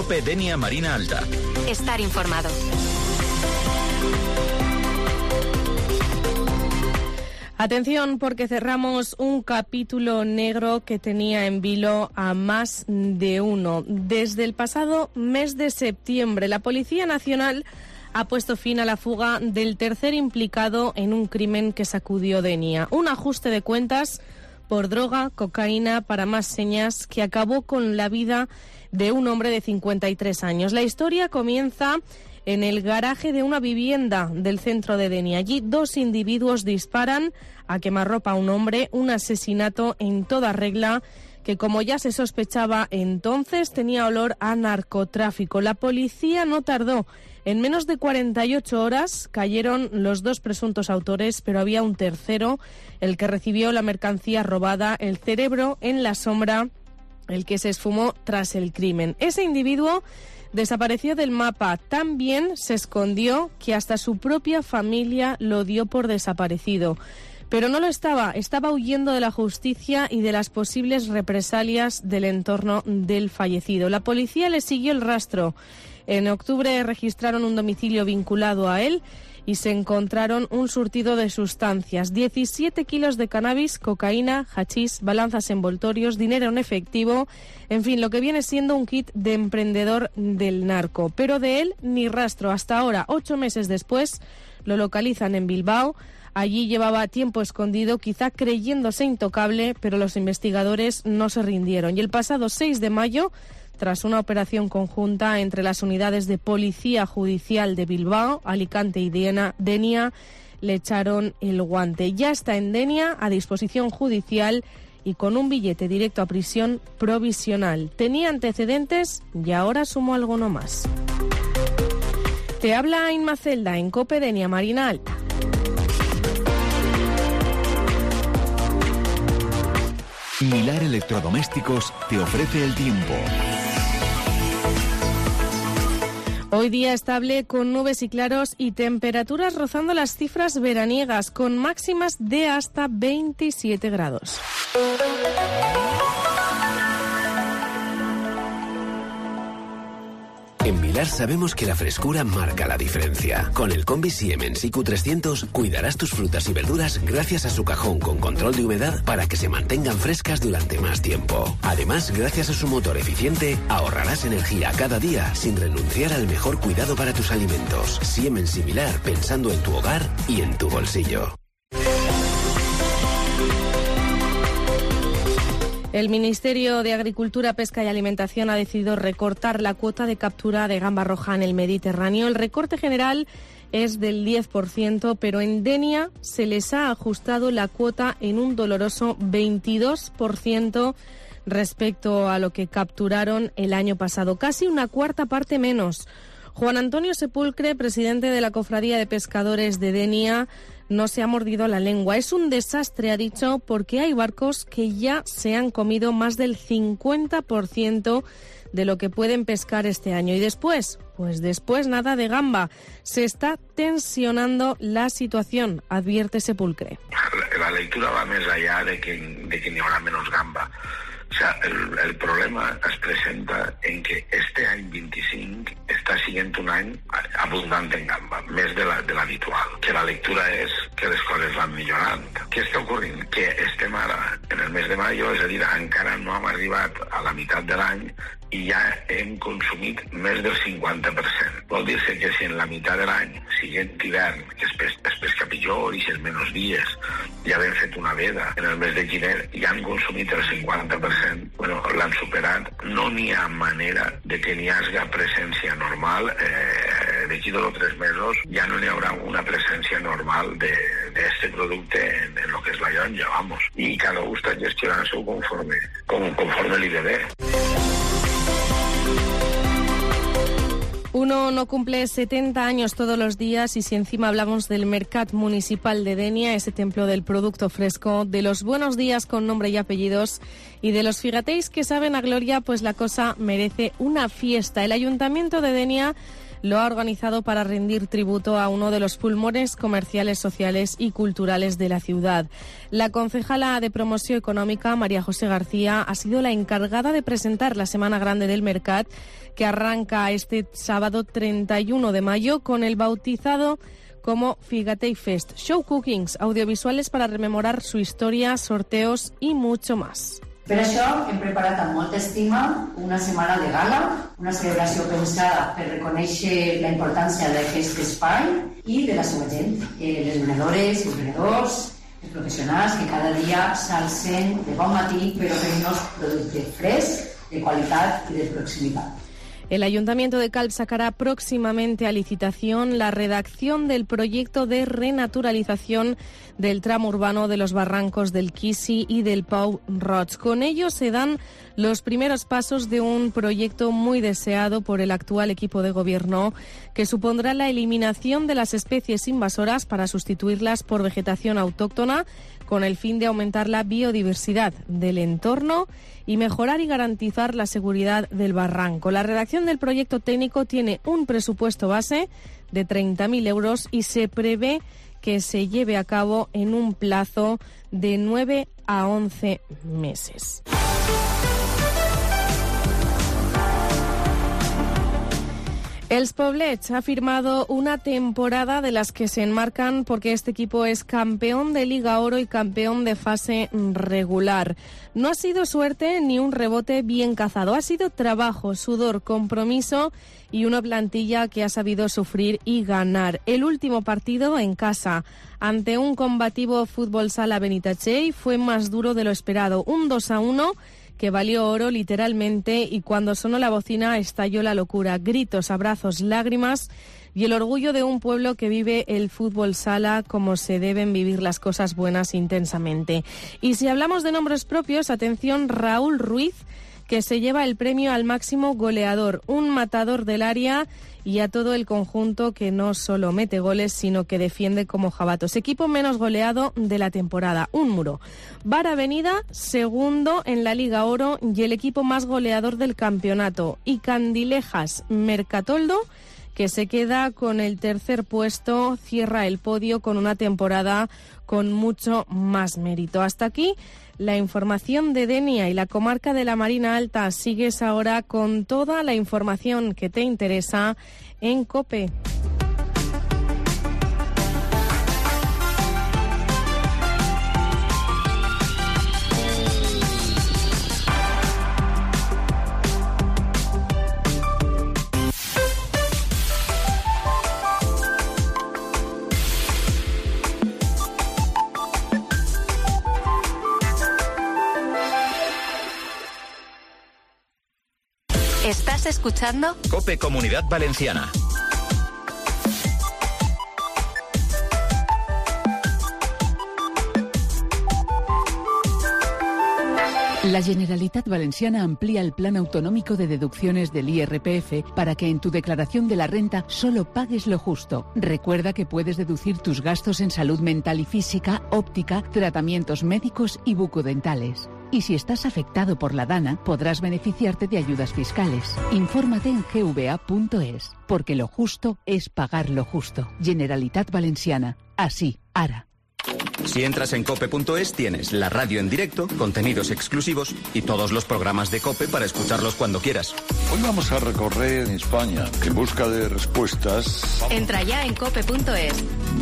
COPE Denia Marina Alta. Estar informado. Atención, porque cerramos un capítulo negro que tenía en vilo a más de uno. Desde el pasado mes de septiembre, la Policía Nacional ha puesto fin a la fuga del tercer implicado en un crimen que sacudió Denia. Un ajuste de cuentas por droga, cocaína, para más señas, que acabó con la vida de un hombre de 53 años. La historia comienza en el garaje de una vivienda del centro de Denia. Allí 2 individuos disparan a quemarropa a un hombre, un asesinato en toda regla que, como ya se sospechaba entonces, tenía olor a narcotráfico. La policía no tardó. En menos de 48 horas cayeron los 2 presuntos autores, pero había un tercero, el que recibió la mercancía robada, el cerebro en la sombra, el que se esfumó tras el crimen. Ese individuo desapareció del mapa, tan bien se escondió que hasta su propia familia lo dio por desaparecido. Pero no lo estaba huyendo de la justicia y de las posibles represalias del entorno del fallecido. La policía le siguió el rastro. En octubre registraron un domicilio vinculado a él y se encontraron un surtido de sustancias, 17 kilos de cannabis, cocaína, hachís, balanzas envoltorios, dinero en efectivo, en fin, lo que viene siendo un kit de emprendedor del narco. Pero de él ni rastro. Hasta ahora, 8 meses después, lo localizan en Bilbao. Allí llevaba tiempo escondido, quizá creyéndose intocable, pero los investigadores no se rindieron. Y el pasado 6 de mayo, tras una operación conjunta entre las unidades de Policía Judicial de Bilbao, Alicante y Denia, le echaron el guante. Ya está en Denia, a disposición judicial y con un billete directo a prisión provisional. Tenía antecedentes y ahora sumó alguno más. Te habla Inma Celda en COPE Denia Marina Alta. Milar Electrodomésticos te ofrece el tiempo. Hoy día estable con nubes y claros y temperaturas rozando las cifras veraniegas con máximas de hasta 27 grados. En Milar sabemos que la frescura marca la diferencia. Con el Combi Siemens IQ300 cuidarás tus frutas y verduras gracias a su cajón con control de humedad para que se mantengan frescas durante más tiempo. Además, gracias a su motor eficiente, ahorrarás energía cada día sin renunciar al mejor cuidado para tus alimentos. Siemens y Milar, pensando en tu hogar y en tu bolsillo. El Ministerio de Agricultura, Pesca y Alimentación ha decidido recortar la cuota de captura de gamba roja en el Mediterráneo. El recorte general es del 10%, pero en Denia se les ha ajustado la cuota en un doloroso 22% respecto a lo que capturaron el año pasado, casi una cuarta parte menos. Juan Antonio Sepulcre, presidente de la Cofradía de Pescadores de Denia, no se ha mordido la lengua. Es un desastre, ha dicho, porque hay barcos que ya se han comido más del 50% de lo que pueden pescar este año. Y después, pues después nada de gamba. Se está tensionando la situación, advierte Sepulcre. La lectura va més allà de que n'hi haurà menys gamba. O sea, el problema es presenta en que este any 25 està sent un any abundant en gamba, més de l'habitual. Que la lectura és que les coses van millorant. Què està ocorrent? Que estem ara en el mes de maio, és a dir, encara no hem arribat a la meitat de l'any i ja hem consumit més del 50%. Vol dir que si en la meitat de l'any, siguent hivern, que es pesca pitjor i si els menys dies, ja hem fet una veda, en el mes de gener ja han consumit el 50%, bueno, l'han superat. No n'hi ha manera de que n'hi hagi presència normal, d'aquí 2 o 3 mesos ja no n'hi haurà una presència normal d'este producte en lo que és la llonja, vamos. I cada un està gestionant-s'ho conforme li ve bé. Uno no cumple 70 años todos los días y si encima hablamos del Mercat Municipal de Denia, ese templo del producto fresco, de los buenos días con nombre y apellidos y de los figateis que saben a gloria, pues la cosa merece una fiesta. El Ayuntamiento de Denia lo ha organizado para rendir tributo a uno de los pulmones comerciales, sociales y culturales de la ciudad. La concejala de Promoción Económica, María José García, ha sido la encargada de presentar la Semana Grande del Mercat, que arranca este sábado 31 de mayo con el bautizado como Figatei Fest, show cookings, audiovisuales para rememorar su historia, sorteos y mucho más. Per això hem preparat amb molta estima una setmana de gala, una celebració pensada per reconèixer la importància d'aquest espai i de la seva gent, les venedores, els venedors, els professionals que cada dia s'alcen de bon matí per oferir-nos producte fresc, de qualitat i de proximitat. El Ayuntamiento de Calp sacará próximamente a licitación la redacción del proyecto de renaturalización del tramo urbano de los barrancos del Quisi y del Pau Roig. Con ello se dan los primeros pasos de un proyecto muy deseado por el actual equipo de gobierno, que supondrá la eliminación de las especies invasoras para sustituirlas por vegetación autóctona, con el fin de aumentar la biodiversidad del entorno y mejorar y garantizar la seguridad del barranco. La redacción del proyecto técnico tiene un presupuesto base de 30.000 euros y se prevé que se lleve a cabo en un plazo de 9 a 11 meses. El Poblets ha firmado una temporada de las que se enmarcan porque este equipo es campeón de Liga Oro y campeón de fase regular. No ha sido suerte ni un rebote bien cazado, ha sido trabajo, sudor, compromiso y una plantilla que ha sabido sufrir y ganar. El último partido en casa ante un combativo Fútbol Sala Benitatxell fue más duro de lo esperado, un 2-1 que valió oro literalmente, y cuando sonó la bocina estalló la locura, gritos, abrazos, lágrimas y el orgullo de un pueblo que vive el fútbol sala como se deben vivir las cosas buenas intensamente. Y si hablamos de nombres propios, atención, Raúl Ruiz, que se lleva el premio al máximo goleador, un matador del área, y a todo el conjunto que no solo mete goles, sino que defiende como jabatos. Equipo menos goleado de la temporada, un muro. Bar Avenida, segundo en la Liga Oro y el equipo más goleador del campeonato. Y Candilejas Mercatoldo, que se queda con el tercer puesto, cierra el podio con una temporada con mucho más mérito. Hasta aquí la información de Denia y la comarca de la Marina Alta. Sigues ahora con toda la información que te interesa en COPE. ¿Estás escuchando? COPE Comunidad Valenciana. La Generalitat Valenciana amplía el plan autonómico de deducciones del IRPF para que en tu declaración de la renta solo pagues lo justo. Recuerda que puedes deducir tus gastos en salud mental y física, óptica, tratamientos médicos y bucodentales. Y si estás afectado por la DANA, podrás beneficiarte de ayudas fiscales. Infórmate en gva.es, porque lo justo es pagar lo justo. Generalitat Valenciana. Así, ara. Si entras en cope.es tienes la radio en directo, contenidos exclusivos y todos los programas de COPE para escucharlos cuando quieras. Hoy vamos a recorrer España en busca de respuestas. Entra ya en cope.es.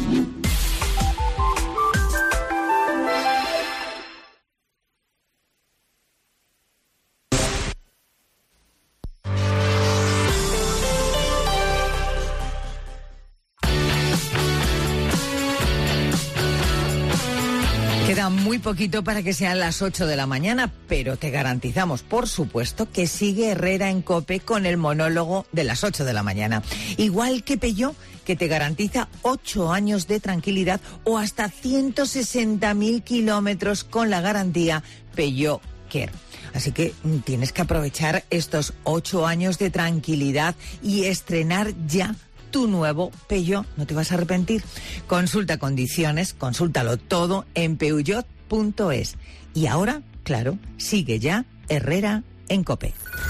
Queda muy poquito para que sean las 8 de la mañana, pero te garantizamos, por supuesto, que sigue Herrera en COPE con el monólogo de las 8 de la mañana. Igual que Peugeot, que te garantiza 8 años de tranquilidad o hasta 160.000 kilómetros con la garantía Peugeot Care. Así que tienes que aprovechar estos 8 años de tranquilidad y estrenar ya tu nuevo Peugeot. No te vas a arrepentir. Consulta condiciones, consúltalo todo en peugeot.es. Y ahora, claro, sigue ya Herrera en COPE.